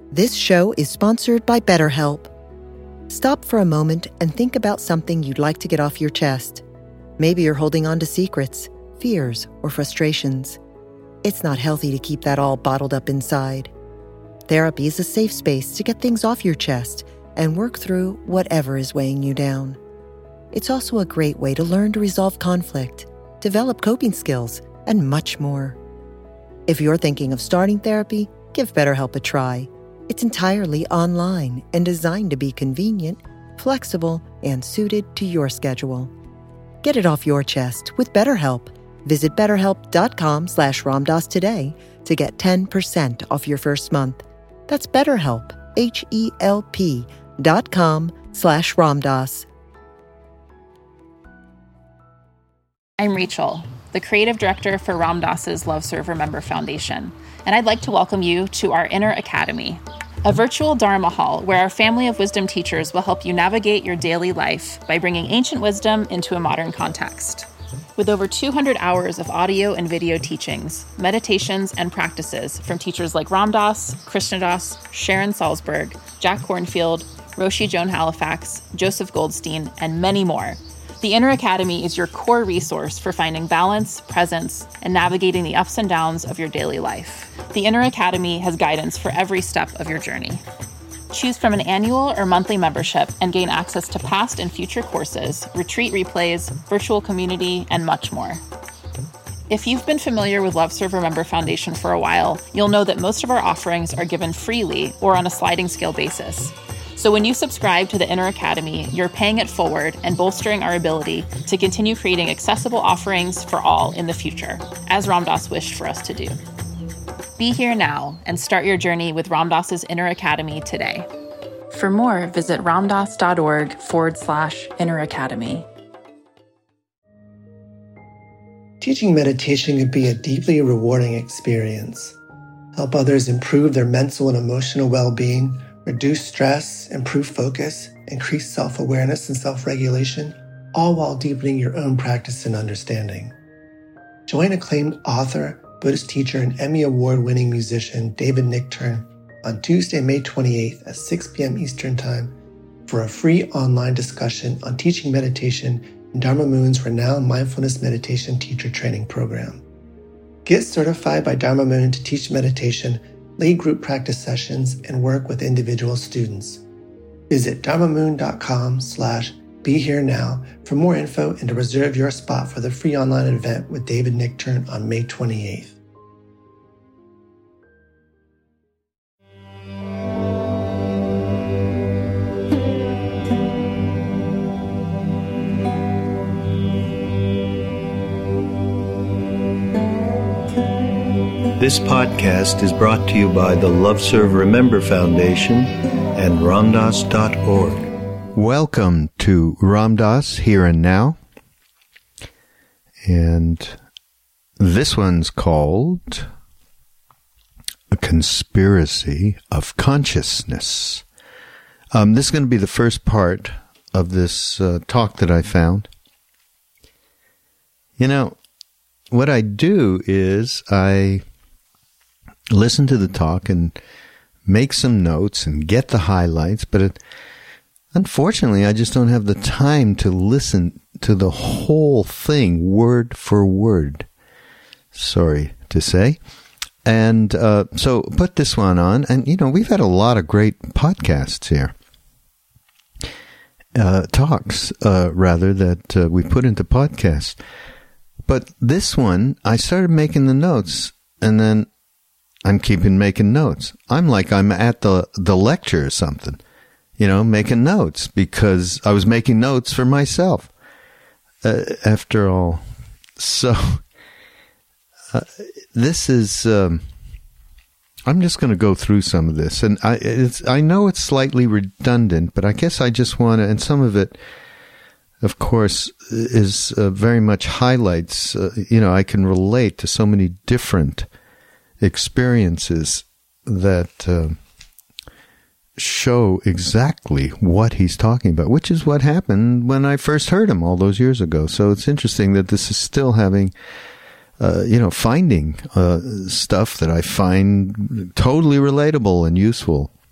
This show is sponsored by BetterHelp. Stop for a moment and think about something you'd like to get off your chest. Maybe you're holding on to secrets, fears, or frustrations. It's not healthy to keep that all bottled up inside. Therapy is a safe space to get things off your chest and work through whatever is weighing you down. It's also a great way to learn to resolve conflict, develop coping skills, and much more. If you're thinking of starting therapy, give BetterHelp a try. It's entirely online and designed to be convenient, flexible, and suited to your schedule. Get it off your chest with BetterHelp. Visit BetterHelp.com/Ramdas today to get 10% off your first month. That's BetterHelp, HELP.com/Ramdas. I'm Rachel, the creative director for Ram Dass's Love Serve Remember Foundation, and I'd like to welcome you to our Inner Academy, a virtual Dharma hall where our family of wisdom teachers will help you navigate your daily life by bringing ancient wisdom into a modern context. With over 200 hours of audio and video teachings, meditations, and practices from teachers like Ram Dass, Krishnadas, Sharon Salzberg, Jack Kornfield, Roshi Joan Halifax, Joseph Goldstein, and many more, the Inner Academy is your core resource for finding balance, presence, and navigating the ups and downs of your daily life. The Inner Academy has guidance for every step of your journey. Choose from an annual or monthly membership and gain access to past and future courses, retreat replays, virtual community, and much more. If you've been familiar with Love Serve Remember Foundation for a while, you'll know that most of our offerings are given freely or on a sliding scale basis. So when you subscribe to the Inner Academy, you're paying it forward and bolstering our ability to continue creating accessible offerings for all in the future, as Ram Dass wished for us to do. Be here now and start your journey with Ram Dass's Inner Academy today. For more, visit ramdass.org/Inner Academy. Teaching meditation can be a deeply rewarding experience. Help others improve their mental and emotional well-being, reduce stress, improve focus, increase self-awareness and self-regulation, all while deepening your own practice and understanding. Join acclaimed author, Buddhist teacher, and Emmy Award-winning musician David Nichtern on Tuesday, May 28th at 6 p.m. Eastern Time for a free online discussion on teaching meditation in Dharma Moon's renowned mindfulness meditation teacher training program. Get certified by Dharma Moon to teach meditation, lead group practice sessions, and work with individual students. Visit dharmamoon.com/BeHereNow for more info and to reserve your spot for the free online event with David Nichtern on May 28th. This podcast is brought to you by the Love Serve Remember Foundation and ramdass.org. Welcome to Ram Dass Here and Now. And this one's called A Conspiracy of Consciousness. This is going to be the first part of this talk that I found. You know, what I do is I listen to the talk and make some notes and get the highlights, but unfortunately, I just don't have the time to listen to the whole thing word for word. Sorry to say. And so put this one on, and we've had a lot of great podcasts here. Talks, that we put into podcasts. But this one, I started making the notes, and then I'm making notes. I'm at the lecture or something, making notes because I was making notes for myself, after all. So, this is, I'm just going to go through some of this. And I know it's slightly redundant, but I guess I just want to, and some of it, of course, is very much highlights, I can relate to so many different experiences that show exactly what he's talking about, which is what happened when I first heard him all those years ago. So it's interesting that this is still having, finding stuff that I find totally relatable and useful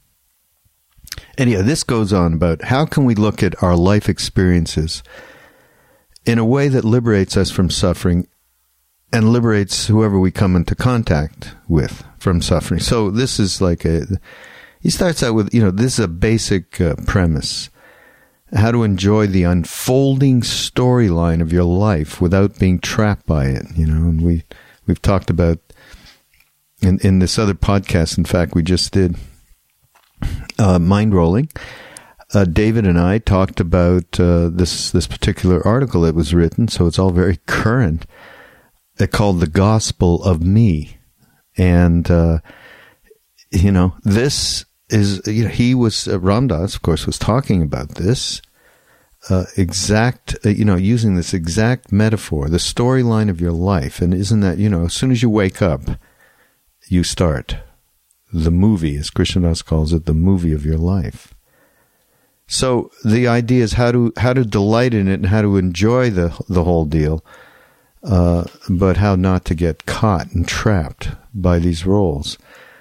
Anyhow, this goes on about how can we look at our life experiences in a way that liberates us from suffering and liberates whoever we come into contact with from suffering. So this is like he starts out with, this is a basic premise. How to enjoy the unfolding storyline of your life without being trapped by it, and we've talked about in this other podcast. In fact, we just did Mind Rolling. David and I talked about this particular article that was written, so it's all very current. It's called The Gospel of Me. And, this is, he was, Ram Dass, of course, was talking about this using this exact metaphor, the storyline of your life. And isn't that, as soon as you wake up, you start the movie, as Krishna Das calls it, the movie of your life. So the idea is how to delight in it and how to enjoy the whole deal, but how not to get caught and trapped by these roles.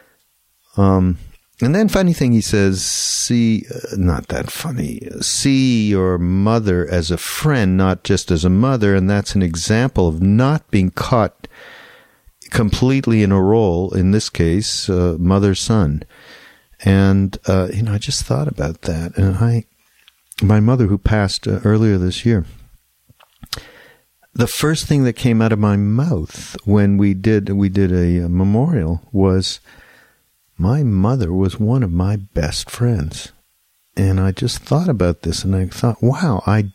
And then funny thing, he says, not that funny, see your mother as a friend, not just as a mother, and that's an example of not being caught completely in a role, in this case, mother-son. And, I just thought about that. And my mother, who passed earlier this year, the first thing that came out of my mouth when we did a memorial was, my mother was one of my best friends. And I just thought about this, and I thought, wow, I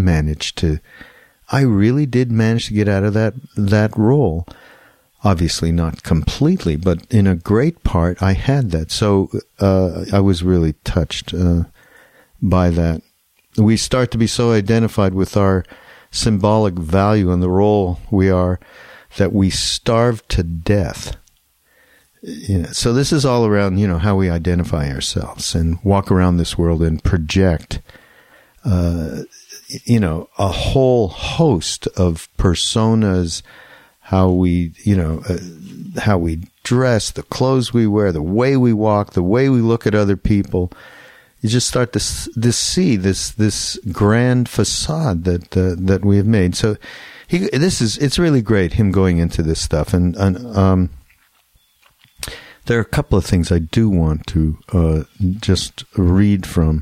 really did manage to get out of that role. Obviously not completely, but in a great part, I had that. So I was really touched by that. We start to be so identified with our symbolic value and the role we are that we starve to death. So this is all around, how we identify ourselves and walk around this world and project, a whole host of personas, how we dress, the clothes we wear, the way we walk, the way we look at other people. You just start to see this grand facade that we have made. So it's really great, him going into this stuff. And there are a couple of things I do want to just read from.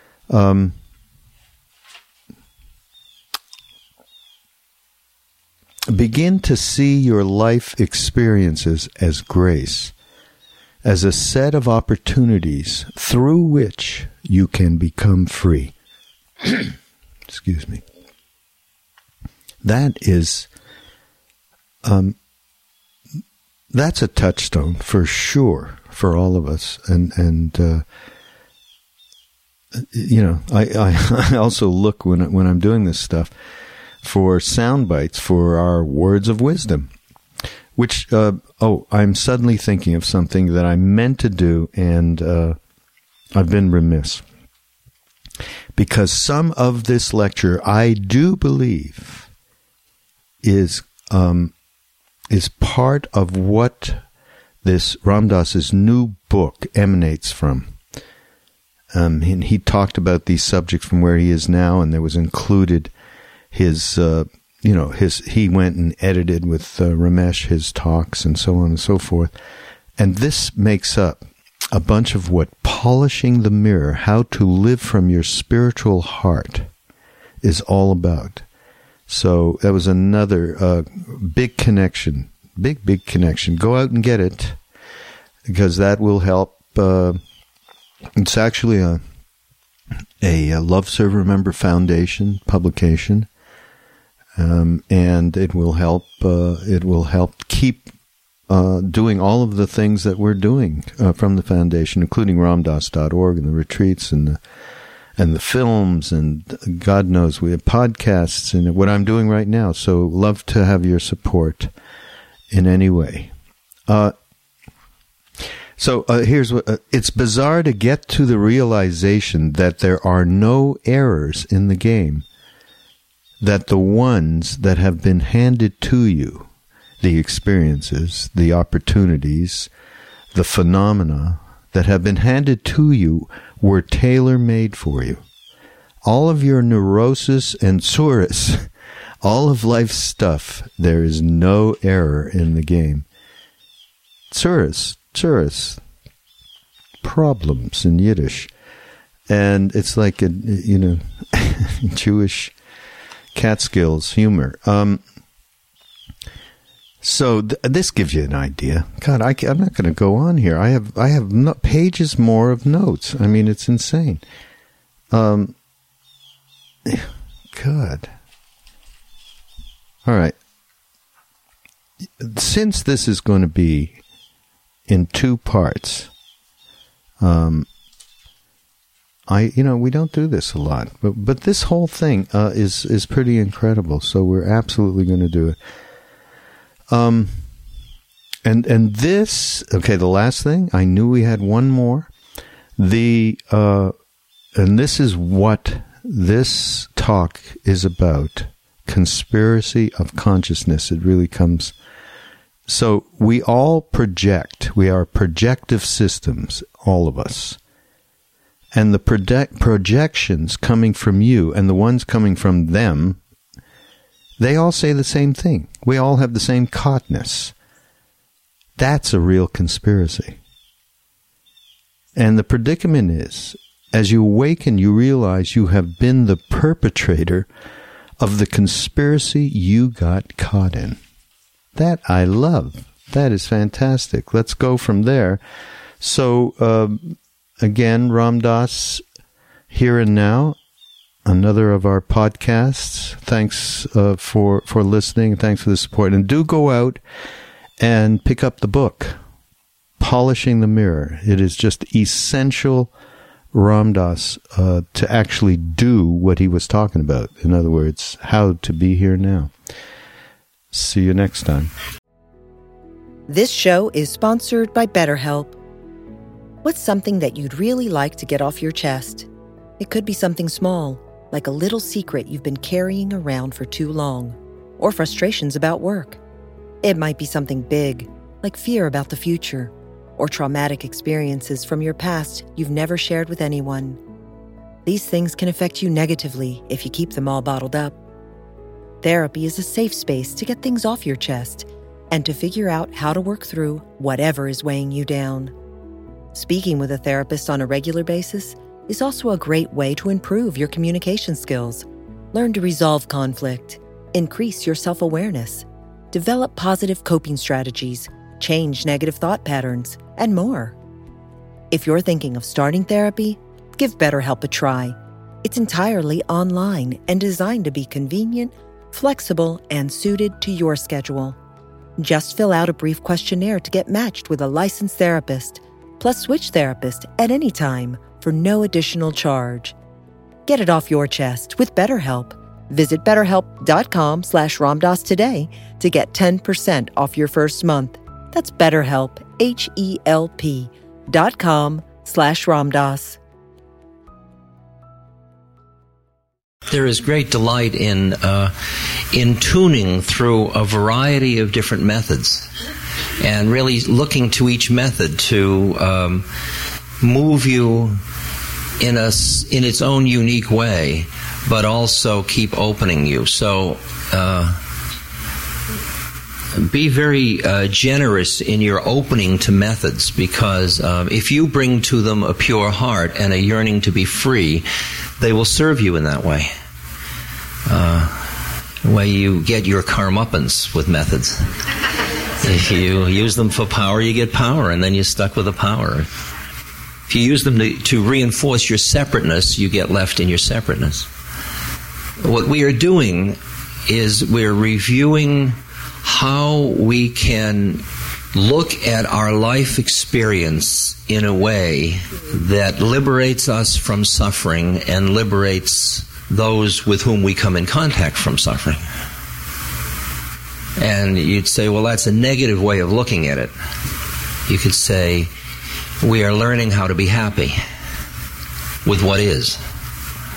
Begin to see your life experiences as grace, as a set of opportunities through which you can become free. Excuse me. That is, that's a touchstone for sure for all of us. And I also look when I'm doing this stuff for sound bites for our words of wisdom, which, I'm suddenly thinking of something that I meant to do, and I've been remiss. Because some of this lecture, I do believe, is part of what this Ram Dass's new book emanates from. And he talked about these subjects from where he is now, and there was included his, he went and edited with Ramesh his talks and so on and so forth. And this makes up a bunch of what polishing the mirror, how to live from your spiritual heart, is all about. So that was another big connection, big connection. Go out and get it, because that will help. It's actually a Love Serve Remember Foundation publication. And it will help keep doing all of the things that we're doing from the foundation, including ramdass.org and the retreats and the films, and God knows we have podcasts and what I'm doing right now. So love to have your support in any way. So here's what it's bizarre to get to the realization that there are no errors in the game. That the ones that have been handed to you, the experiences, the opportunities, the phenomena, that have been handed to you were tailor-made for you. All of your neurosis and tsuris, all of life's stuff, there is no error in the game. Tsuris, problems in Yiddish. And it's like a, Jewish Catskills humor. So this gives you an idea. God, I'm not going to go on here. I have pages more of notes. I mean, it's insane. God. All right. Since this is going to be in 2 parts, we don't do this a lot, but this whole thing is pretty incredible. So we're absolutely going to do it. And this, okay, the last thing, I knew we had one more. And this is what this talk is about. Conspiracy of consciousness. It really comes. So we all project. We are projective systems, all of us. And the projections coming from you and the ones coming from them, they all say the same thing. We all have the same caughtness. That's a real conspiracy. And the predicament is, as you awaken, you realize you have been the perpetrator of the conspiracy you got caught in. That I love. That is fantastic. Let's go from there. So, again, Ram Dass, Here and Now, another of our podcasts. Thanks for listening. Thanks for the support. And do go out and pick up the book, Polishing the Mirror. It is just essential, Ram Dass, to actually do what he was talking about. In other words, how to be here now. See you next time. This show is sponsored by BetterHelp. What's something that you'd really like to get off your chest? It could be something small, like a little secret you've been carrying around for too long, or frustrations about work. It might be something big, like fear about the future, or traumatic experiences from your past you've never shared with anyone. These things can affect you negatively if you keep them all bottled up. Therapy is a safe space to get things off your chest and to figure out how to work through whatever is weighing you down. Speaking with a therapist on a regular basis is also a great way to improve your communication skills, learn to resolve conflict, increase your self-awareness, develop positive coping strategies, change negative thought patterns, and more. If you're thinking of starting therapy, give BetterHelp a try. It's entirely online and designed to be convenient, flexible, and suited to your schedule. Just fill out a brief questionnaire to get matched with a licensed therapist, plus switch therapist at any time for no additional charge. Get it off your chest with BetterHelp. Visit BetterHelp.com/Ram Dass today to get 10% off your first month. That's BetterHelp, HELP.com/Ram Dass. There is great delight in tuning through a variety of different methods, and really looking to each method to move you in its own unique way, but also keep opening you. So be very generous in your opening to methods, because if you bring to them a pure heart and a yearning to be free, they will serve you in that way. The way you get your karmapans with methods. If you use them for power, you get power, and then you're stuck with the power. If you use them to reinforce your separateness, you get left in your separateness. What we are doing is we're reviewing how we can look at our life experience in a way that liberates us from suffering and liberates those with whom we come in contact from suffering. And you'd say, well, that's a negative way of looking at it. You could say, we are learning how to be happy with what is.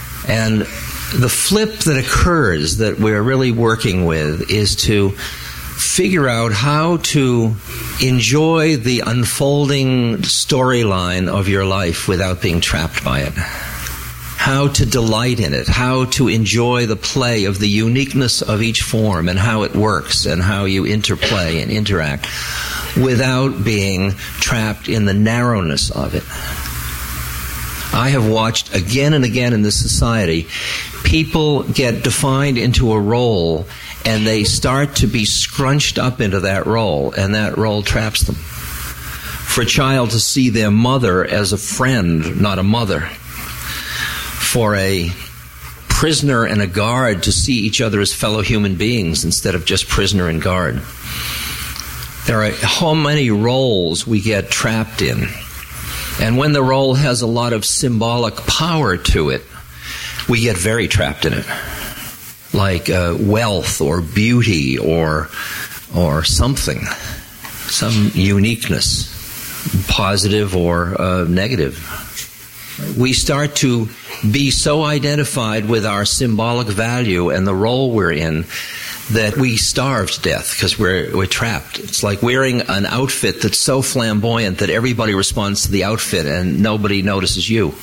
And the flip that occurs that we're really working with is to figure out how to enjoy the unfolding storyline of your life without being trapped by it. How to delight in it, how to enjoy the play of the uniqueness of each form and how it works and how you interplay and interact without being trapped in the narrowness of it. I have watched again and again in this society, people get defined into a role and they start to be scrunched up into that role, and that role traps them. For a child to see their mother as a friend, not a mother. For a prisoner and a guard to see each other as fellow human beings instead of just prisoner and guard. There are how many roles we get trapped in. And when the role has a lot of symbolic power to it, we get very trapped in it. Like wealth or beauty or something, some uniqueness, positive or negative. We start to be so identified with our symbolic value and the role we're in that we starve to death because we're trapped. It's like wearing an outfit that's so flamboyant that everybody responds to the outfit and nobody notices you.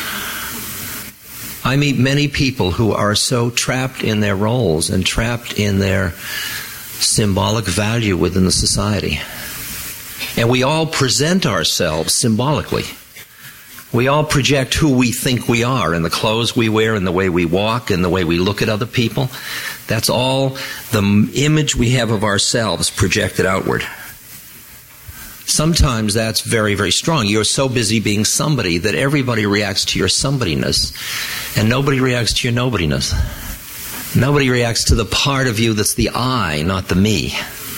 I meet many people who are so trapped in their roles and trapped in their symbolic value within the society. And we all present ourselves symbolically. We all project who we think we are in the clothes we wear and the way we walk and the way we look at other people. That's all the image we have of ourselves projected outward. Sometimes that's very, very strong. You're so busy being somebody that everybody reacts to your somebodyness and nobody reacts to your nobodyness. Nobody reacts to the part of you that's the I, not the me.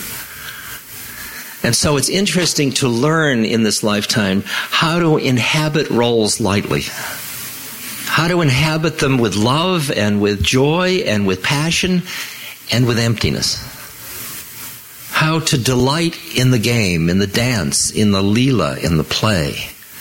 And so it's interesting to learn in this lifetime how to inhabit roles lightly. How to inhabit them with love and with joy and with passion and with emptiness. How to delight in the game, in the dance, in the leela, in the play.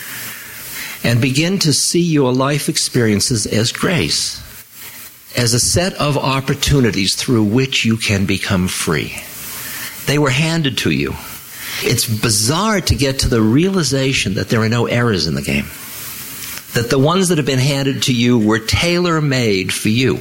And begin to see your life experiences as grace, as a set of opportunities through which you can become free. They were handed to you. It's bizarre to get to the realization that there are no errors in the game. That the ones that have been handed to you were tailor-made for you.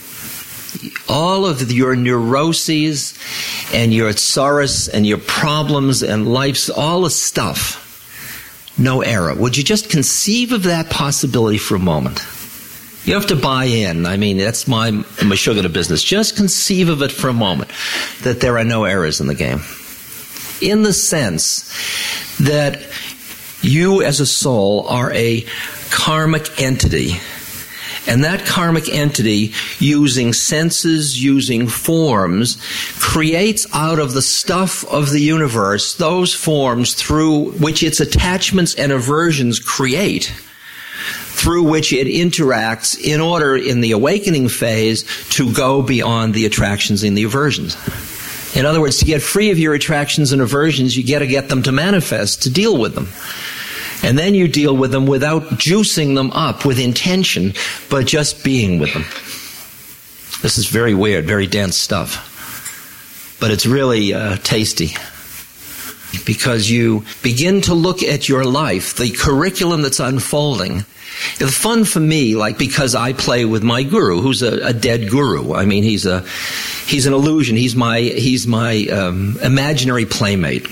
All of your neuroses and your sorrows and your problems and life's, all the stuff, no error. Would you just conceive of that possibility for a moment? You have to buy in. I mean, that's my Meshuggah business. Just conceive of it for a moment, that there are no errors in the game. In the sense that you as a soul are a karmic entity. And that karmic entity, using senses, using forms, creates out of the stuff of the universe those forms through which its attachments and aversions create, through which it interacts in order, in the awakening phase, to go beyond the attractions and the aversions. In other words, to get free of your attractions and aversions, you got to get them to manifest, to deal with them. And then you deal with them without juicing them up with intention, but just being with them. This is very weird, very dense stuff. But it's really tasty. Because you begin to look at your life, the curriculum that's unfolding. It's fun for me, like, because I play with my guru, who's a dead guru. I mean, he's an illusion. He's my imaginary playmate.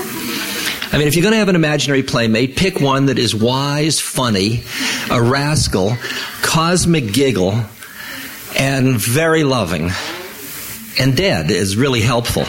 I mean, if you're going to have an imaginary playmate, pick one that is wise, funny, a rascal, cosmic giggle, and very loving. And dead is really helpful.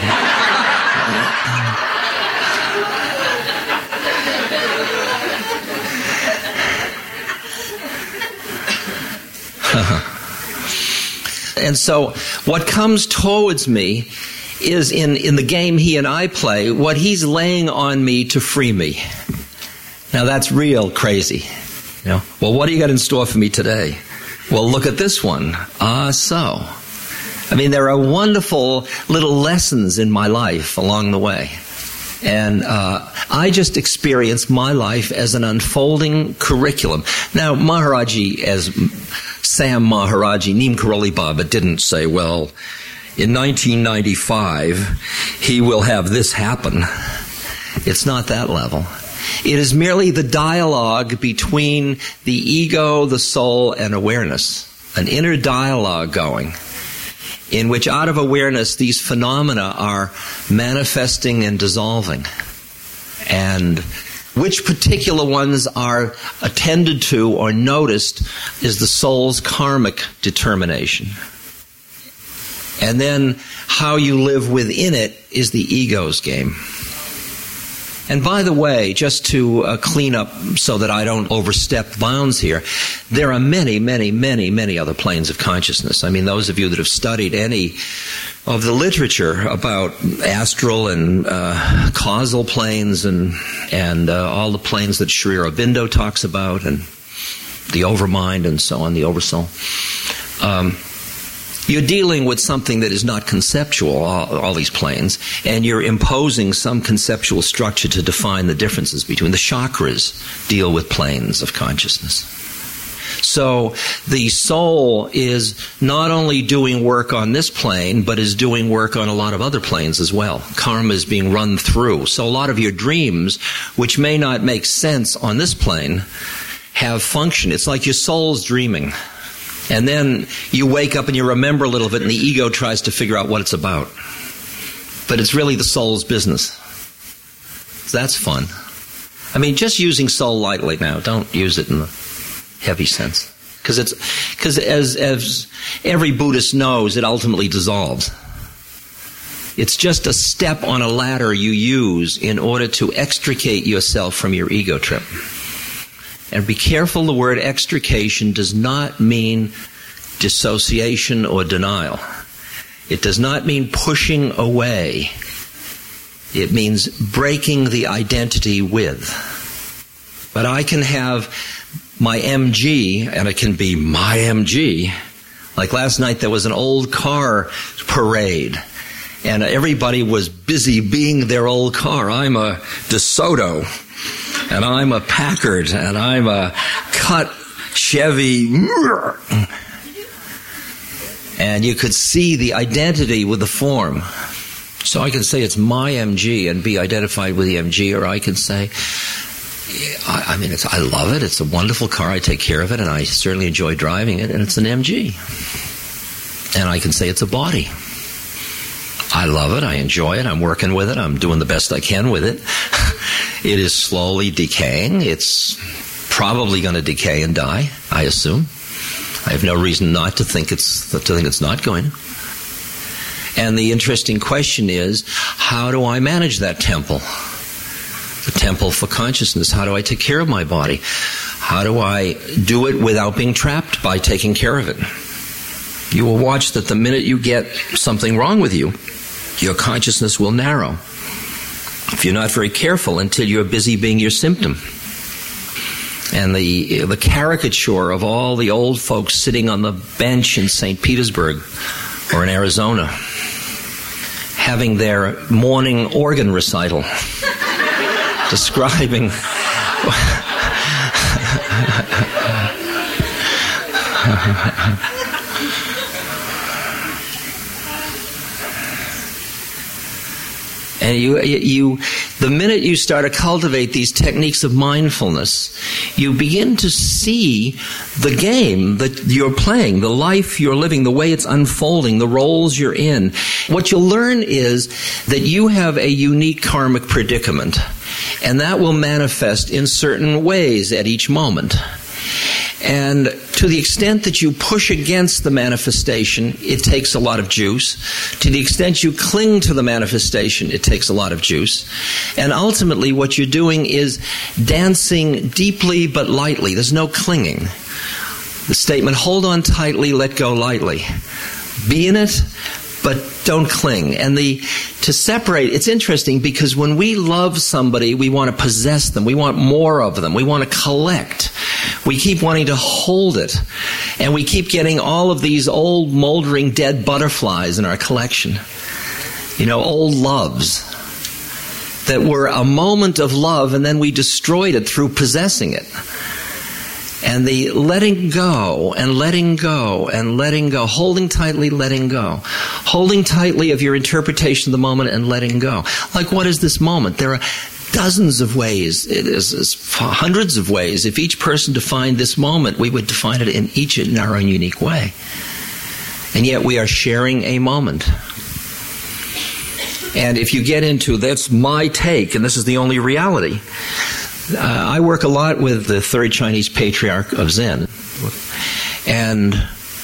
And so what comes towards me is in the game he and I play, what he's laying on me to free me. Now that's real crazy. You know, well, what do you got in store for me today? Well, look at this one. So. I mean, there are wonderful little lessons in my life along the way. And I just experience my life as an unfolding curriculum. Now, Maharaji, as Sam Maharaji, Neem Karoli Baba, didn't say, well, in 1995 he will have this happen. It's not that level. It is merely the dialogue between the ego, the soul, and awareness. An inner dialogue going, in which out of awareness these phenomena are manifesting and dissolving. And which particular ones are attended to or noticed is the soul's karmic determination. And then how you live within it is the ego's game. And by the way, just to clean up so that I don't overstep bounds here, there are many, many, many, many other planes of consciousness. I mean, those of you that have studied any of the literature about astral and causal planes and all the planes that Sri Aurobindo talks about, and the overmind and so on, the oversoul, you're dealing with something that is not conceptual, all these planes, and you're imposing some conceptual structure to define the differences between. The chakras deal with planes of consciousness. So the soul is not only doing work on this plane, but is doing work on a lot of other planes as well. Karma is being run through. So a lot of your dreams, which may not make sense on this plane, have function. It's like your soul's dreaming. And then you wake up and you remember a little bit, and the ego tries to figure out what it's about. But it's really the soul's business. So that's fun. I mean, just using soul lightly now. Don't use it in the heavy sense. Because as every Buddhist knows, it ultimately dissolves. It's just a step on a ladder you use in order to extricate yourself from your ego trip. And be careful, the word extrication does not mean dissociation or denial. It does not mean pushing away. It means breaking the identity with. But I can have my MG, and it can be my MG. Like last night there was an old car parade, and everybody was busy being their old car. I'm a DeSoto, and I'm a Packard, and I'm a cut Chevy. And you could see the identity with the form. So I can say it's my MG and be identified with the MG, or I can say, I love it. It's a wonderful car. I take care of it, and I certainly enjoy driving it, and it's an MG. And I can say it's a body. I love it. I enjoy it. I'm working with it. I'm doing the best I can with it. It is slowly decaying. It's probably going to decay and die, I assume. I have no reason not to think it's not going to. And the interesting question is, how do I manage that temple? The temple for consciousness. How do I take care of my body? How do I do it without being trapped by taking care of it? You will watch that the minute you get something wrong with you, your consciousness will narrow. If you're not very careful, until you're busy being your symptom. And the caricature of all the old folks sitting on the bench in St. Petersburg or in Arizona, having their morning organ recital, describing and you the minute you start to cultivate these techniques of mindfulness, you begin to see the game that you're playing, the life you're living, the way it's unfolding, the roles you're in. What you'll learn is that you have a unique karmic predicament, and that will manifest in certain ways at each moment. And to the extent that you push against the manifestation, it takes a lot of juice. To the extent you cling to the manifestation, it takes a lot of juice. And ultimately what you're doing is dancing deeply but lightly. There's no clinging. The statement, hold on tightly, let go lightly. Be in it, but don't cling. And to separate, it's interesting because when we love somebody, we want to possess them. We want more of them. We want to collect. We keep wanting to hold it. And we keep getting all of these old, moldering, dead butterflies in our collection. You know, old loves that were a moment of love, and then we destroyed it through possessing it. And the letting go and letting go and letting go, holding tightly, letting go. Holding tightly of your interpretation of the moment and letting go. Like, what is this moment? There are dozens of ways. There's hundreds of ways. If each person defined this moment, we would define it in our own unique way. And yet we are sharing a moment. And if you get into, that's my take, and this is the only reality. I work a lot with the third Chinese patriarch of Zen. And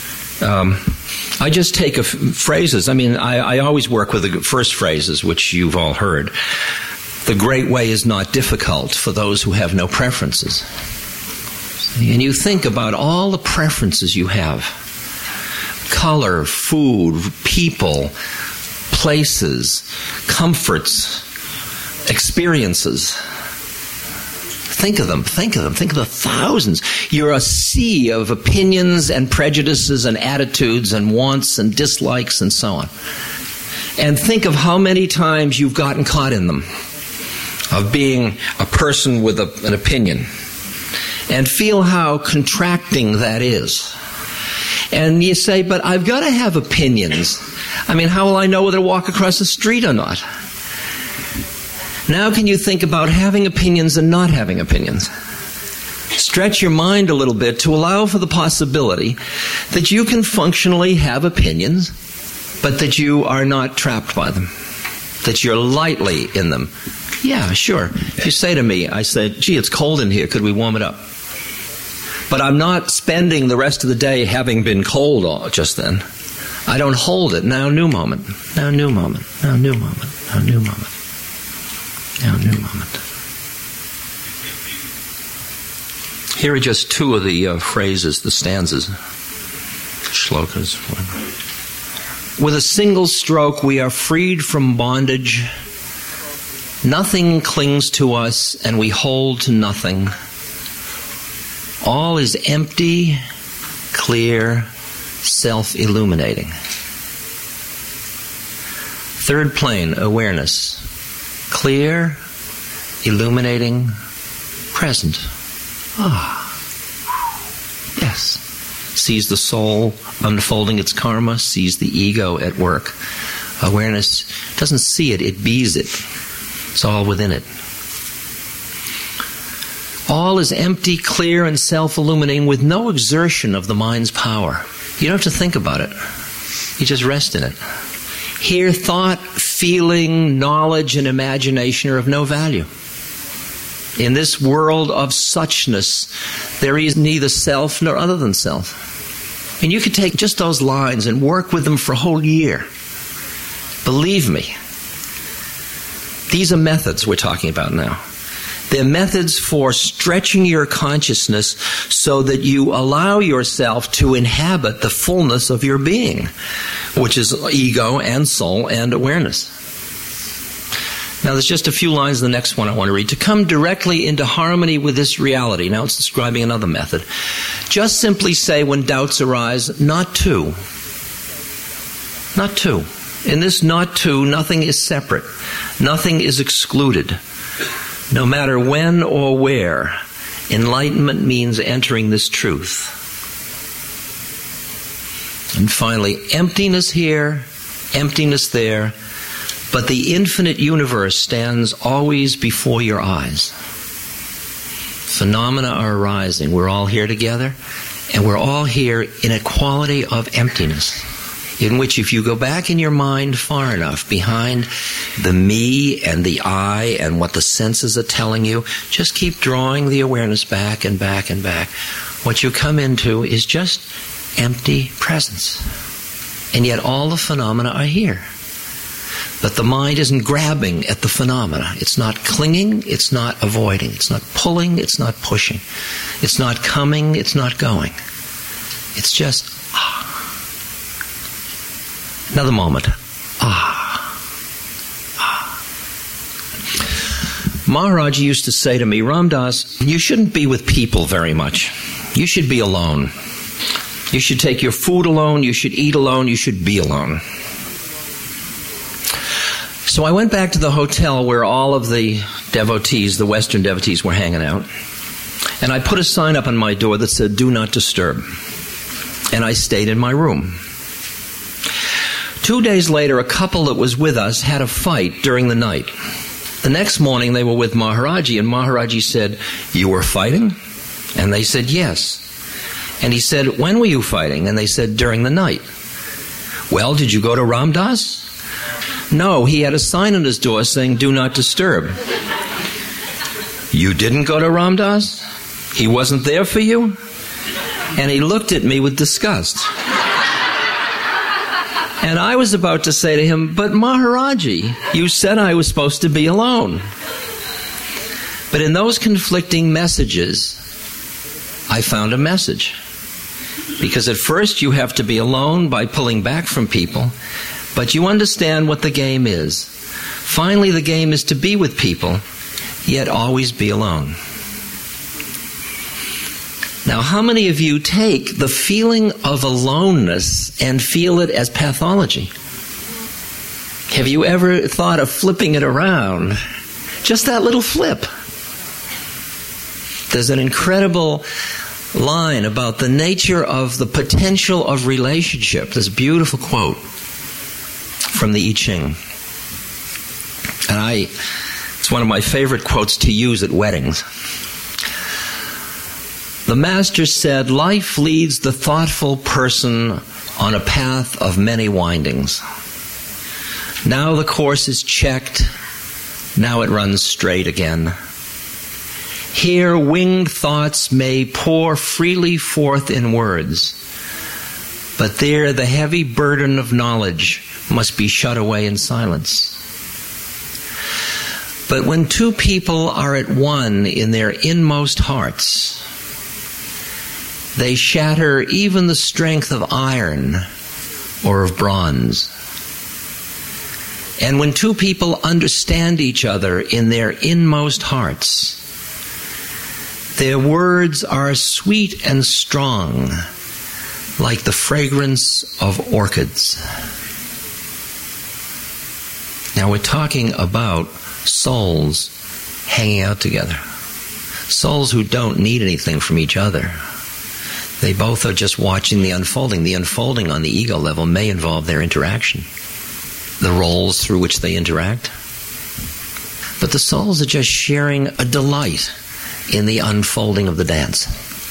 I just take phrases. I mean, I always work with the first phrases, which you've all heard. The great way is not difficult for those who have no preferences. And you think about all the preferences you have. Color, food, people, places, comforts, experiences. Think of them. Think of the thousands. You're a sea of opinions and prejudices and attitudes and wants and dislikes and so on. And think of how many times you've gotten caught in them, of being a person with an opinion. And feel how contracting that is. And you say, but I've got to have opinions. I mean, how will I know whether to walk across the street or not? Now can you think about having opinions and not having opinions? Stretch your mind a little bit to allow for the possibility that you can functionally have opinions, but that you are not trapped by them, that you're lightly in them. Yeah, sure. If you say to me, I say, gee, it's cold in here, could we warm it up? But I'm not spending the rest of the day having been cold just then. I don't hold it. Now new moment. Now new moment. Now new moment. Now new moment. Now new moment. Here are just two of the phrases, the stanzas, shlokas. With a single stroke, we are freed from bondage. Nothing clings to us, and we hold to nothing. All is empty, clear, self-illuminating. Third plane, awareness. Clear, illuminating, present. Yes. Sees the soul unfolding its karma, sees the ego at work. Awareness doesn't see it, it bees it. It's all within it. All is empty, clear, and self-illuminating with no exertion of the mind's power. You don't have to think about it. You just rest in it. Here, thought, feeling, knowledge, and imagination are of no value. In this world of suchness, there is neither self nor other than self. And you could take just those lines and work with them for a whole year. Believe me, these are methods we're talking about now. They're methods for stretching your consciousness so that you allow yourself to inhabit the fullness of your being, which is ego and soul and awareness. Now there's just a few lines in the next one I want to read. To come directly into harmony with this reality. Now it's describing another method. Just simply say when doubts arise, not to. Not to. In this not to, nothing is separate. Nothing is excluded. No matter when or where, enlightenment means entering this truth. And finally, emptiness here, emptiness there, but the infinite universe stands always before your eyes. Phenomena are arising. We're all here together, and we're all here in a quality of emptiness, in which if you go back in your mind far enough behind the me and the I and what the senses are telling you, just keep drawing the awareness back and back and back. What you come into is just empty presence. And yet all the phenomena are here. But the mind isn't grabbing at the phenomena. It's not clinging, it's not avoiding, it's not pulling, it's not pushing. It's not coming, it's not going. It's just another moment. Maharaj used to say to me, Ram Dass, you shouldn't be with people very much. You should be alone. You should take your food alone. You should eat alone. You should be alone. So I went back to the hotel where all of the devotees, the Western devotees, were hanging out. And I put a sign up on my door that said, "Do not disturb." And I stayed in my room. 2 days later, a couple that was with us had a fight during the night. The next morning, they were with Maharaji, and Maharaji said, "You were fighting?" And they said, "Yes." And he said, "When were you fighting?" And they said, "During the night." "Well, did you go to Ram Dass?" "No, he had a sign on his door saying, 'Do not disturb.'" "You didn't go to Ram Dass? He wasn't there for you?" And he looked at me with disgust. And I was about to say to him, "But Maharaji, you said I was supposed to be alone." But in those conflicting messages, I found a message. Because at first you have to be alone by pulling back from people, but you understand what the game is. Finally, the game is to be with people, yet always be alone. Now, how many of you take the feeling of aloneness and feel it as pathology? Have you ever thought of flipping it around? Just that little flip. There's an incredible line about the nature of the potential of relationship. This beautiful quote from the I Ching. And it's one of my favorite quotes to use at weddings. The Master said, "Life leads the thoughtful person on a path of many windings. Now the course is checked, now it runs straight again. Here winged thoughts may pour freely forth in words, but there the heavy burden of knowledge must be shut away in silence. But when two people are at one in their inmost hearts, they shatter even the strength of iron or of bronze. And when two people understand each other in their inmost hearts, their words are sweet and strong, like the fragrance of orchids." Now we're talking about souls hanging out together. Souls who don't need anything from each other. They both are just watching the unfolding. The unfolding on the ego level may involve their interaction, the roles through which they interact. But the souls are just sharing a delight in the unfolding of the dance.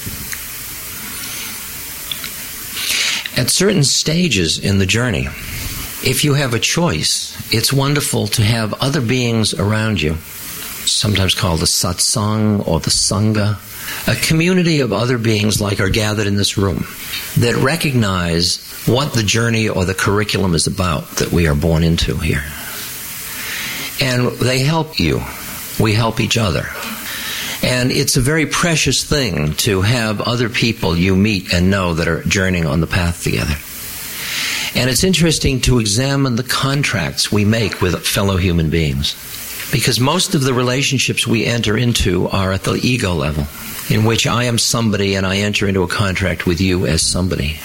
At certain stages in the journey, if you have a choice, it's wonderful to have other beings around you, sometimes called the satsang or the sangha, a community of other beings like are gathered in this room that recognize what the journey or the curriculum is about that we are born into here. And they help you. We help each other. And it's a very precious thing to have other people you meet and know that are journeying on the path together. And it's interesting to examine the contracts we make with fellow human beings, because most of the relationships we enter into are at the ego level, in which I am somebody and I enter into a contract with you as somebody.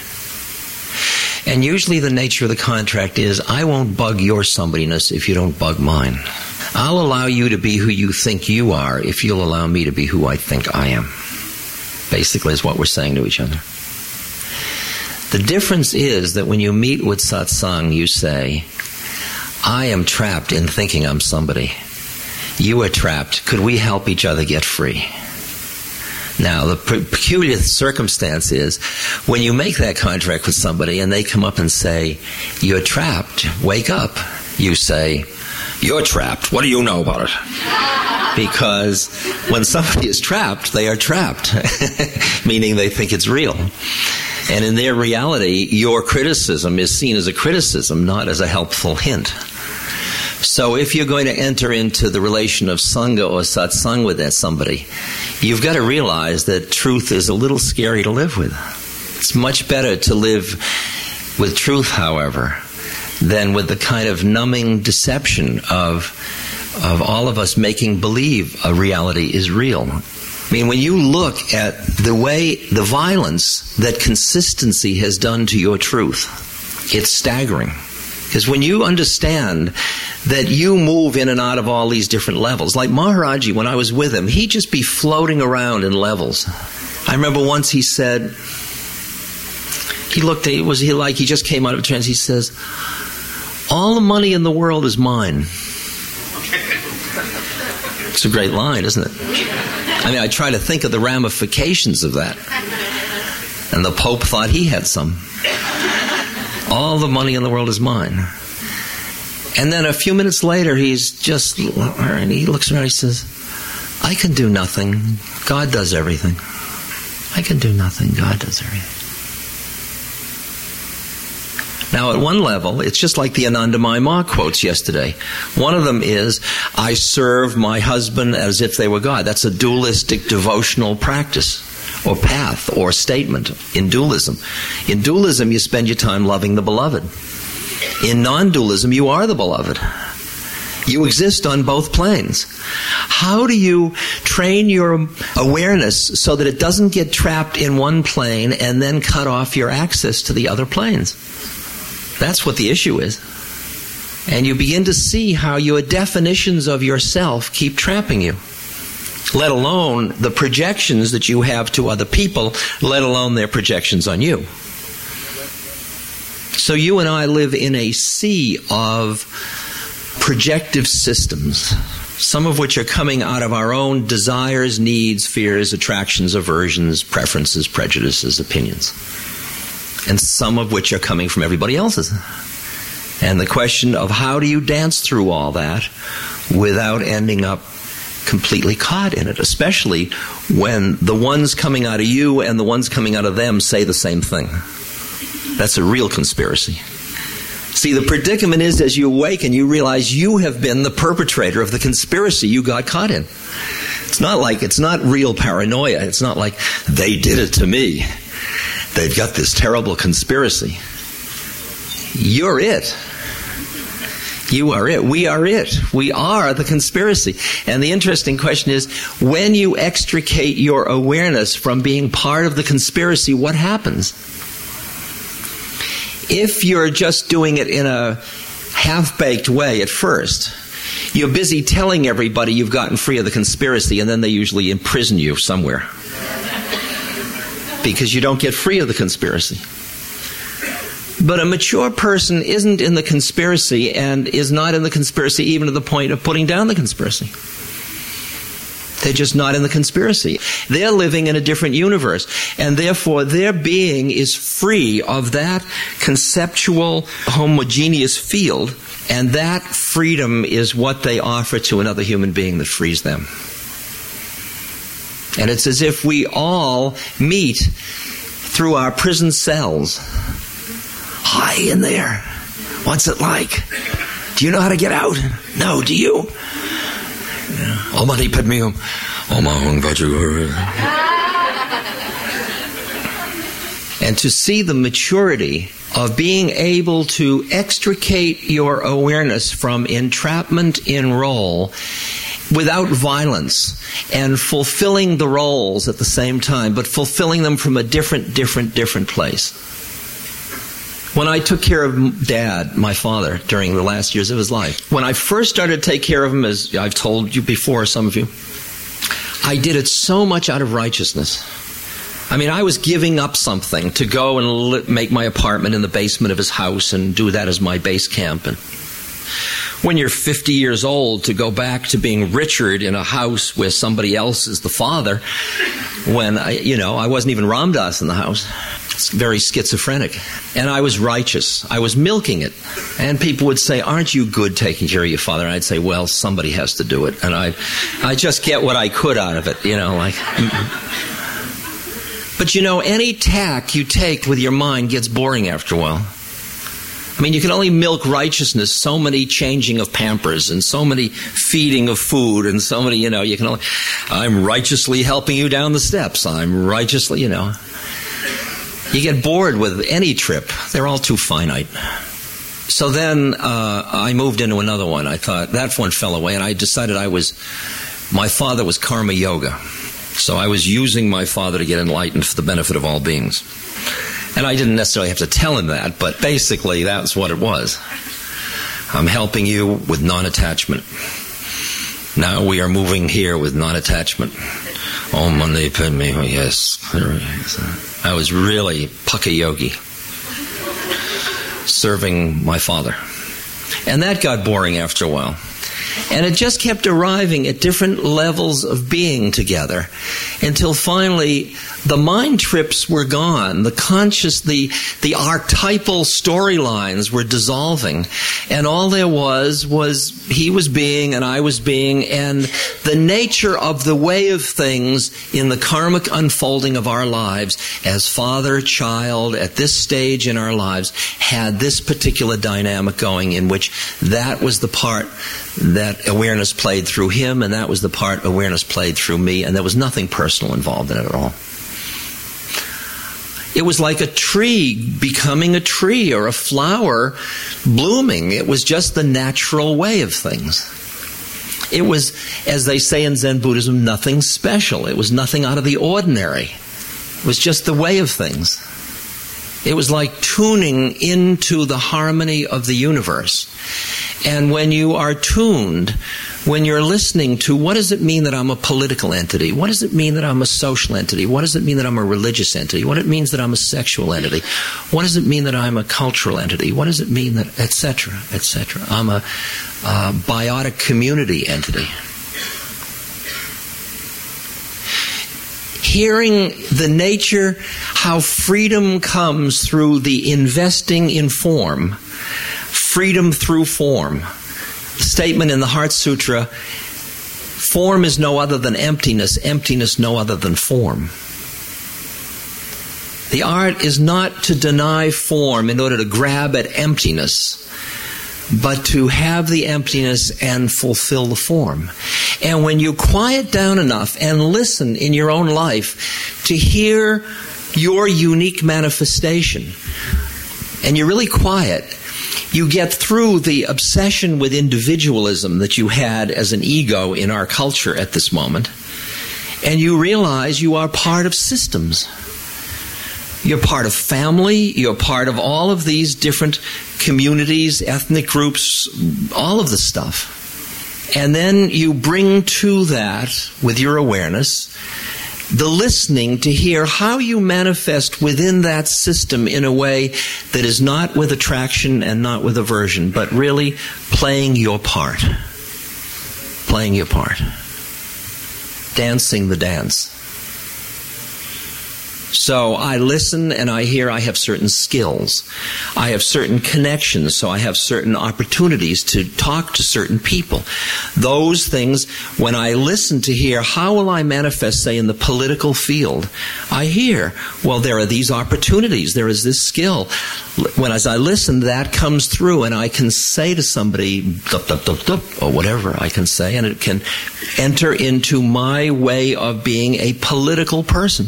And usually the nature of the contract is, I won't bug your somebodyness if you don't bug mine. I'll allow you to be who you think you are if you'll allow me to be who I think I am. Basically is what we're saying to each other. The difference is that when you meet with satsang, you say, I am trapped in thinking I'm somebody. You are trapped. Could we help each other get free? Now, the peculiar circumstance is when you make that contract with somebody and they come up and say, you're trapped, wake up. You say, you're trapped. What do you know about it? Because when somebody is trapped, they are trapped, meaning they think it's real. And in their reality, your criticism is seen as a criticism, not as a helpful hint. So if you're going to enter into the relation of sangha or satsang with that somebody, you've got to realize that truth is a little scary to live with. It's much better to live with truth, however, than with the kind of numbing deception of all of us making believe a reality is real. I mean, when you look at the way, the violence that consistency has done to your truth, it's staggering. Because when you understand that you move in and out of all these different levels. Like Maharaji, when I was with him, he'd just be floating around in levels. I remember once he said, he just came out of a trance, he says, all the money in the world is mine. It's a great line, isn't it? I mean, I try to think of the ramifications of that. And the Pope thought he had some. All the money in the world is mine. And then a few minutes later, he looks around, he says, I can do nothing. God does everything. I can do nothing. God does everything. Now, at one level, it's just like the Anandamayi Ma quotes yesterday. One of them is, I serve my husband as if they were God. That's a dualistic devotional practice or path or statement in dualism. In dualism, you spend your time loving the beloved. In non-dualism, you are the beloved. You exist on both planes. How do you train your awareness so that it doesn't get trapped in one plane and then cut off your access to the other planes? That's what the issue is. And you begin to see how your definitions of yourself keep trapping you. Let alone the projections that you have to other people, let alone their projections on you. So you and I live in a sea of projective systems, some of which are coming out of our own desires, needs, fears, attractions, aversions, preferences, prejudices, opinions. And some of which are coming from everybody else's. And the question of how do you dance through all that without ending up completely caught in it, especially when the ones coming out of you and the ones coming out of them say the same thing. That's a real conspiracy. See, the predicament is as you awaken, you realize you have been the perpetrator of the conspiracy you got caught in. It's not real paranoia. It's not like they did it to me. They've got this terrible conspiracy. You're it. You are it. We are it. We are the conspiracy. And the interesting question is, when you extricate your awareness from being part of the conspiracy, what happens? If you're just doing it in a half-baked way at first, you're busy telling everybody you've gotten free of the conspiracy, and then they usually imprison you somewhere. Because you don't get free of the conspiracy. But a mature person isn't in the conspiracy and is not in the conspiracy even to the point of putting down the conspiracy. They're just not in the conspiracy. They're living in a different universe, and therefore their being is free of that conceptual homogeneous field, and that freedom is what they offer to another human being that frees them. And it's as if we all meet through our prison cells. Hi in there. What's it like? Do you know how to get out? No, do you? Omani Padmiyam. Omahong Vajur. And to see the maturity of being able to extricate your awareness from entrapment in role without violence, and fulfilling the roles at the same time, but fulfilling them from a different place. When I took care of Dad, my father, during the last years of his life, when I first started to take care of him, as I've told you before, some of you, I did it so much out of righteousness. I mean, I was giving up something to go and make my apartment in the basement of his house and do that as my base camp. And when you're 50 years old, to go back to being Richard in a house where somebody else is the father, when I wasn't even Ram Dass in the house. It's very schizophrenic. And I was righteous. I was milking it. And people would say, aren't you good taking care of your father? And I'd say, well, somebody has to do it. And I just get what I could out of it, But any tack you take with your mind gets boring after a while. I mean, you can only milk righteousness, so many changing of Pampers and so many feeding of food and so many, you can only, I'm righteously helping you down the steps. I'm righteously, You get bored with any trip. They're all too finite. So then I moved into another one. I thought that one fell away, and I decided my father was karma yoga. So I was using my father to get enlightened for the benefit of all beings. And I didn't necessarily have to tell him that, but basically that's what it was. I'm helping you with non-attachment. Now we are moving here with non-attachment. Om Mani Padme Hum. Yes. I was really Pukka Yogi, serving my father. And that got boring after a while. And it just kept arriving at different levels of being together until finally the mind trips were gone. The archetypal storylines were dissolving. And all there was he was being and I was being, and the nature of the way of things in the karmic unfolding of our lives as father, child, at this stage in our lives, had this particular dynamic going, in which that was the part that awareness played through him, and that was the part awareness played through me, and there was nothing personal involved in it at all. It was like a tree becoming a tree, or a flower blooming. It was just the natural way of things. It was, as they say in Zen Buddhism, nothing special. It was nothing out of the ordinary. It was just the way of things. It was like tuning into the harmony of the universe. And when you are tuned, when you're listening to, what does it mean that I'm a political entity? What does it mean that I'm a social entity? What does it mean that I'm a religious entity? What it means that I'm a sexual entity? What does it mean that I'm a cultural entity? What does it mean that, etc., etc.? I'm a biotic community entity. Hearing the nature, how freedom comes through the investing in form, freedom through form. The statement in the Heart Sutra, form is no other than emptiness, emptiness no other than form. The art is not to deny form in order to grab at emptiness, but to have the emptiness and fulfill the form. And when you quiet down enough and listen in your own life to hear your unique manifestation, and you're really quiet, you get through the obsession with individualism that you had as an ego in our culture at this moment, and you realize you are part of systems. You're part of family, you're part of all of these different communities, ethnic groups, all of the stuff. And then you bring to that, with your awareness, the listening to hear how you manifest within that system in a way that is not with attraction and not with aversion, but really playing your part. Playing your part. Dancing the dance. So I listen and I hear I have certain skills. I have certain connections, so I have certain opportunities to talk to certain people. Those things, when I listen to hear, how will I manifest, say, in the political field? I hear, well, there are these opportunities, there is this skill. As I listen, that comes through, and I can say to somebody, dup, dup, dup, dup, or whatever I can say, and it can enter into my way of being a political person.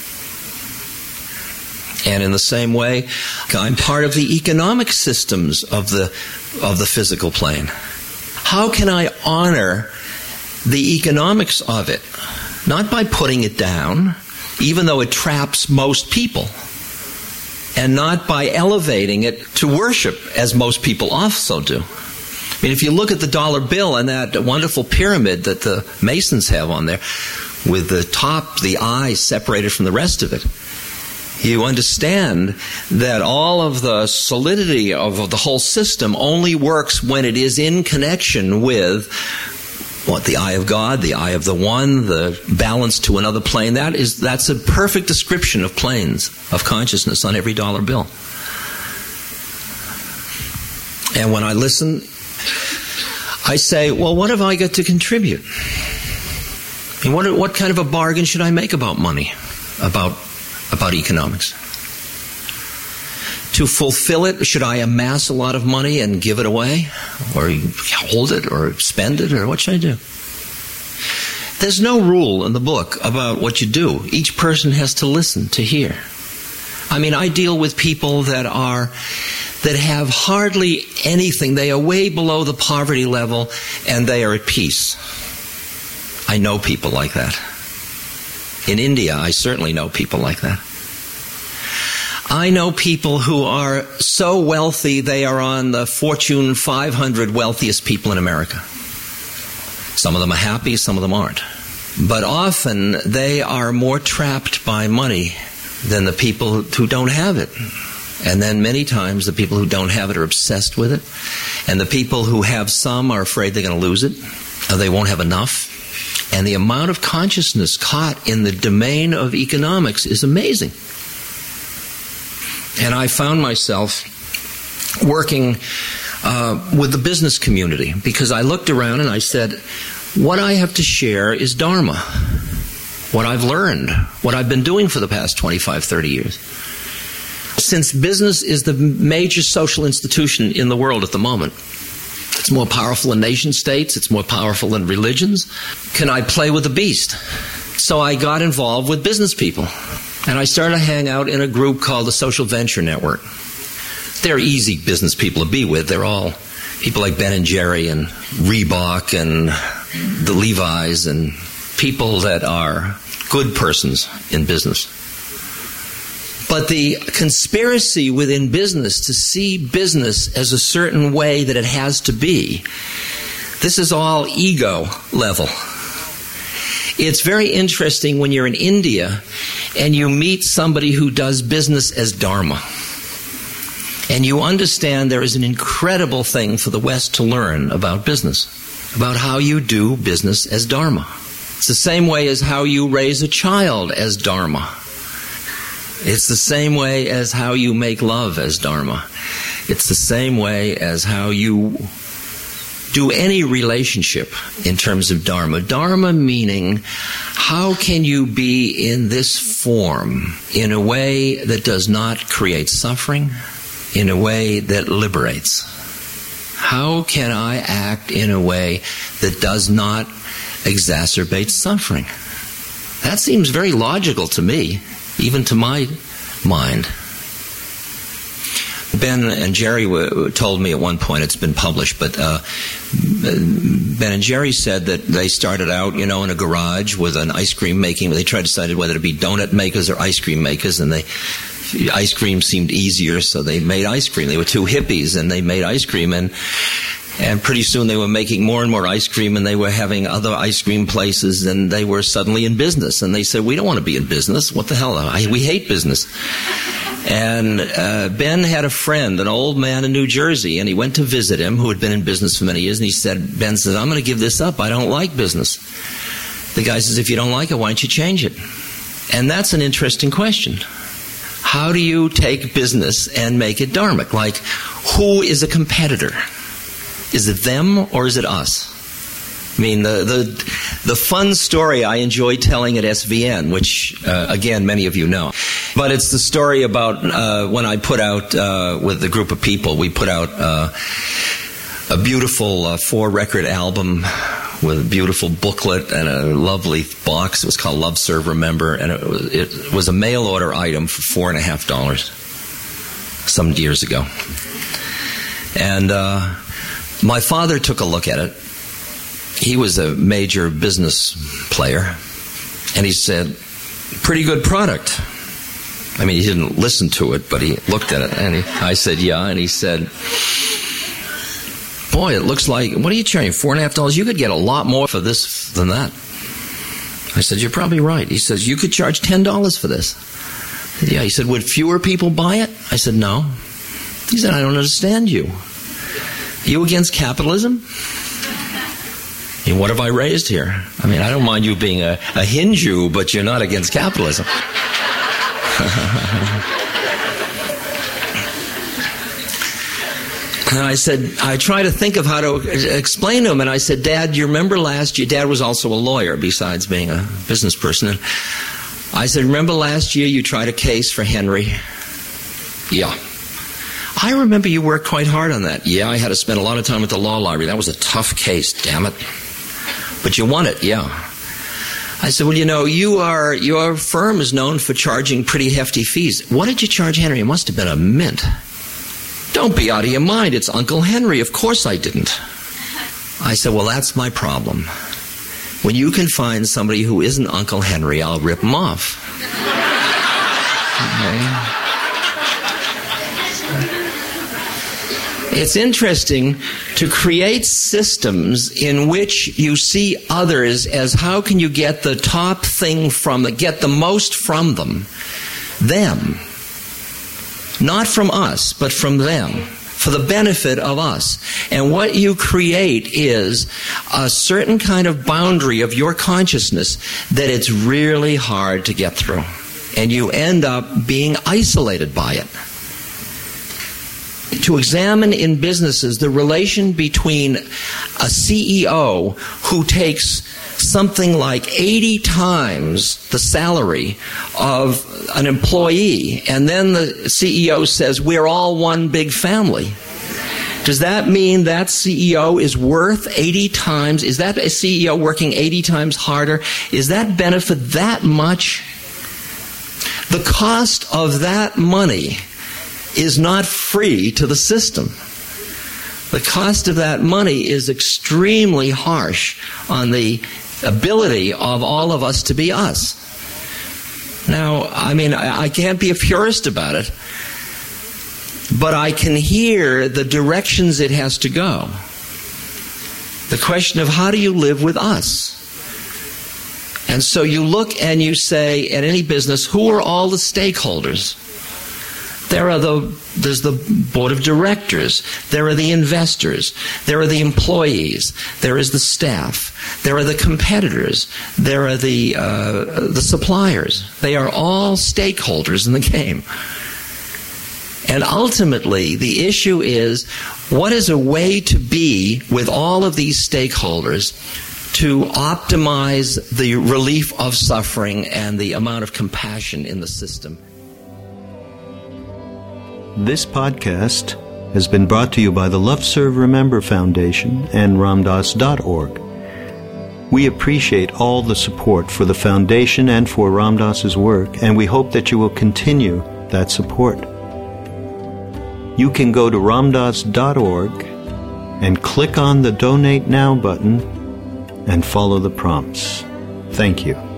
And in the same way, I'm part of the economic systems of the physical plane. How can I honor the economics of it? Not by putting it down, even though it traps most people, and not by elevating it to worship, as most people also do. I mean, if you look at the dollar bill and that wonderful pyramid that the Masons have on there, with the top, the eye separated from the rest of it, you understand that all of the solidity of the whole system only works when it is in connection with the eye of God, the eye of the One, the balance to another plane. That's a perfect description of planes of consciousness on every dollar bill. And when I listen, I say, well, what have I got to contribute? And what kind of a bargain should I make about money, about economics? To fulfill it, should I amass a lot of money and give it away? Or hold it, or spend it, or what should I do? There's no rule in the book about what you do. Each person has to listen to hear. I mean, I deal with people that have hardly anything. They are way below the poverty level, and they are at peace. I know people like that. In India, I certainly know people like that. I know people who are so wealthy they are on the Fortune 500 wealthiest people in America. Some of them are happy, some of them aren't. But often they are more trapped by money than the people who don't have it. And then many times the people who don't have it are obsessed with it. And the people who have some are afraid they're going to lose it, or they won't have enough. And the amount of consciousness caught in the domain of economics is amazing. And I found myself working with the business community because I looked around and I said, what I have to share is Dharma, what I've learned, what I've been doing for the past 25, 30 years. Since business is the major social institution in the world at the moment, it's more powerful than nation states, it's more powerful than religions, can I play with the beast? So I got involved with business people. And I started to hang out in a group called the Social Venture Network. They're easy business people to be with. They're all people like Ben and Jerry and Reebok and the Levi's and people that are good persons in business. But the conspiracy within business to see business as a certain way that it has to be, this is all ego level. It's very interesting when you're in India and you meet somebody who does business as Dharma. And you understand there is an incredible thing for the West to learn about business, about how you do business as Dharma. It's the same way as how you raise a child as Dharma. It's the same way as how you make love as Dharma. It's the same way as how you do any relationship in terms of Dharma. Dharma meaning, how can you be in this form in a way that does not create suffering, in a way that liberates? How can I act in a way that does not exacerbate suffering? That seems very logical to me, even to my mind. Ben and Jerry told me at one point, it's been published, but Ben and Jerry said that they started out, in a garage with an ice cream making. They tried to decide whether to be donut makers or ice cream makers, and ice cream seemed easier, so they made ice cream. They were two hippies, and they made ice cream, and pretty soon they were making more and more ice cream, and they were having other ice cream places, and they were suddenly in business. And they said, we don't want to be in business. What the hell? We hate business. And Ben had a friend, an old man in New Jersey, and he went to visit him, who had been in business for many years, and he said, Ben says, I'm going to give this up. I don't like business. The guy says, if you don't like it, why don't you change it? And that's an interesting question. How do you take business and make it dharmic? Like, who is a competitor? Is it them or is it us? I mean, the fun story I enjoy telling at SVN, which, again, many of you know. But it's the story about when I put out, with a group of people, we put out a beautiful 4-record album with a beautiful booklet and a lovely box. It was called Love, Serve, Remember, and it was a mail order item for $4.50 some years ago. And my father took a look at it. He was a major business player, and he said, pretty good product. I mean, he didn't listen to it, but he looked at it, and I said, yeah, and he said, boy, it looks like, what are you charging, $4.50? You could get a lot more for this than that. I said, you're probably right. He says, you could charge $10 for this. I said, yeah. He said, would fewer people buy it? I said, no. He said, I don't understand you. Are you against capitalism? And what have I raised here? I mean, I don't mind you being a Hindu, but you're not against capitalism. And I said, I try to think of how to explain to him, and I said, Dad, you remember last year, Dad was also a lawyer besides being a business person, and I said, remember last year you tried a case for Henry? Yeah. I remember you worked quite hard on that. Yeah, I had to spend a lot of time at the law library. That was a tough case, damn it. But you won it, yeah. I said, well, your firm is known for charging pretty hefty fees. What did you charge Henry? It must have been a mint. Don't be out of your mind. It's Uncle Henry. Of course I didn't. I said, well, that's my problem. When you can find somebody who isn't Uncle Henry, I'll rip him off. Okay? It's interesting to create systems in which you see others as how can you get the top thing from them, get the most from them. Not from us, but from them, for the benefit of us. And what you create is a certain kind of boundary of your consciousness that it's really hard to get through. And you end up being isolated by it. To examine in businesses the relation between a CEO who takes something like 80 times the salary of an employee, and then the CEO says, we're all one big family. Does that mean that CEO is worth 80 times? Is that a CEO working 80 times harder? Is that benefit that much? The cost of that money is not free to the system. The cost of that money is extremely harsh on the ability of all of us to be us. Now, I can't be a purist about it, but I can hear the directions it has to go. The question of how do you live with us? And so you look and you say, at any business, who are all the stakeholders? There's the board of directors, there are the investors, there are the employees, there is the staff, there are the competitors, there are the suppliers. They are all stakeholders in the game. And ultimately, the issue is, what is a way to be with all of these stakeholders to optimize the relief of suffering and the amount of compassion in the system? This podcast has been brought to you by the Love Serve Remember Foundation and Ramdas.org. We appreciate all the support for the foundation and for Ram Dass's work, and we hope that you will continue that support. You can go to Ramdas.org and click on the Donate Now button and follow the prompts. Thank you.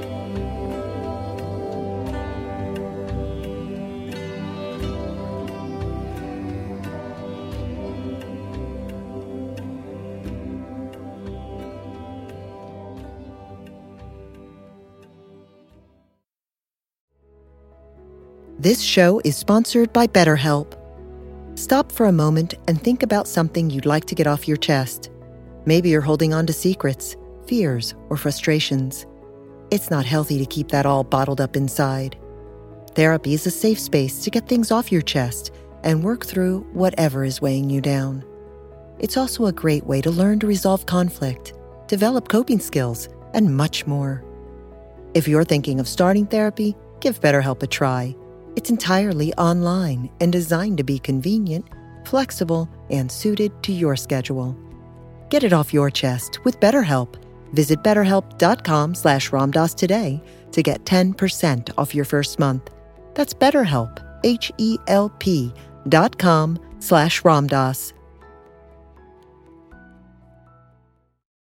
This show is sponsored by BetterHelp. Stop for a moment and think about something you'd like to get off your chest. Maybe you're holding on to secrets, fears, or frustrations. It's not healthy to keep that all bottled up inside. Therapy is a safe space to get things off your chest and work through whatever is weighing you down. It's also a great way to learn to resolve conflict, develop coping skills, and much more. If you're thinking of starting therapy, give BetterHelp a try. It's entirely online and designed to be convenient, flexible, and suited to your schedule. Get it off your chest with BetterHelp. Visit BetterHelp.com/Ramdas today to get 10% off your first month. That's BetterHelp, HELP.com/Ramdas.